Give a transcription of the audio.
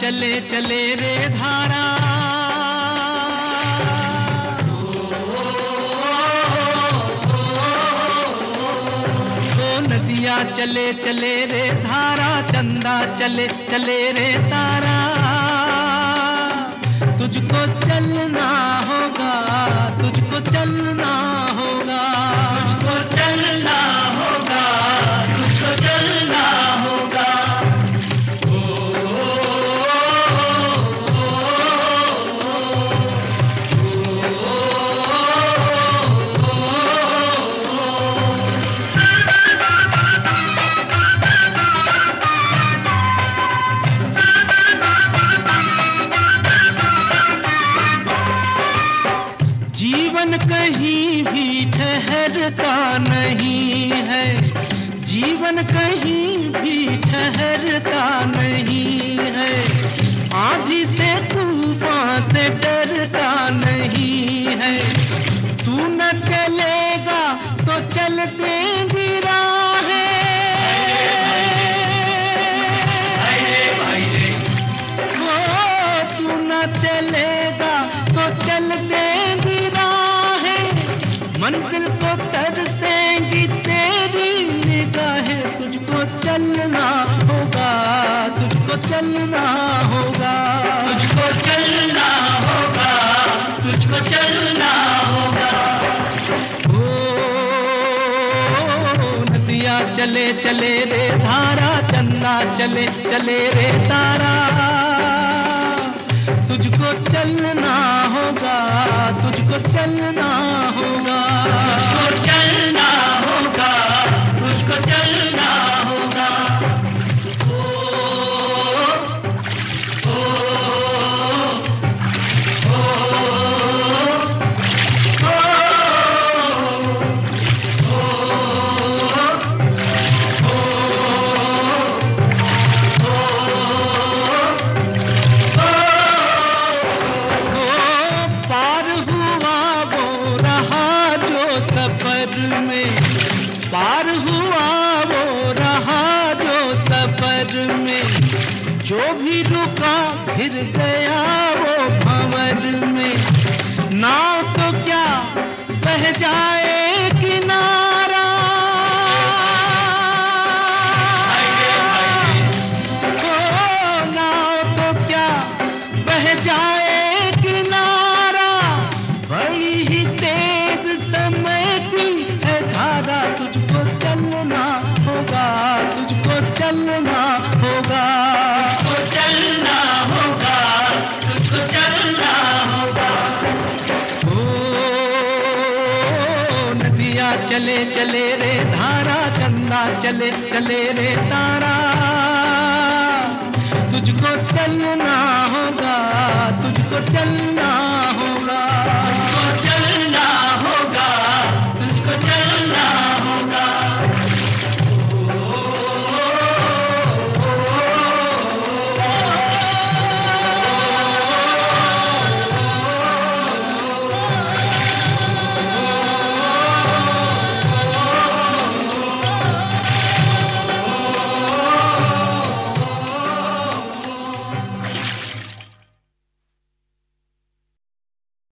चले चले रे धारा, नदियाँ चले चले रे धारा, चंदा चले चले रे तारा। तुझको चलना होगा, तुझको चलना होगा, तुझको चलना होगा, तुझको चलना होगा। जीवन कहीं भी ठहरता नहीं है, जीवन कहीं भी ठहरता नहीं है। आंधी से तूफान से डरता नहीं है। तू न चलेगा तो चलते भी राहें, तू न चलेगा तो चलते भी राहें। मंजिल को तरसेंगी तेरी निगाहें। तुझको चलना होगा, तुझको चलना होगा, तुझको चलना होगा, तुझको चलना होगा। ओ नदियाँ चले चले रे धारा, चंदा चले चले रे तारा। तुझको चलना होगा, तुझको चलना होगा, तुझको चलना होगा, तुझको चलना होगा। पार हुआ वो रहा जो सफर में, जो भी रुका फिर गया वो भंवर में। नाव तो क्या बह जाए किनारा, ओ नाव तो क्या बह जाए किनारा। बड़ी ही तेज समय की है धारा। तुझको चलना होगा, तुझको चलना होगा, तुझको चलना होगा, तुझको चलना होगा। ओ नदियाँ चले चले रे धारा, चंदा चले चले रे तारा। तुझको चलना होगा, तुझको चलना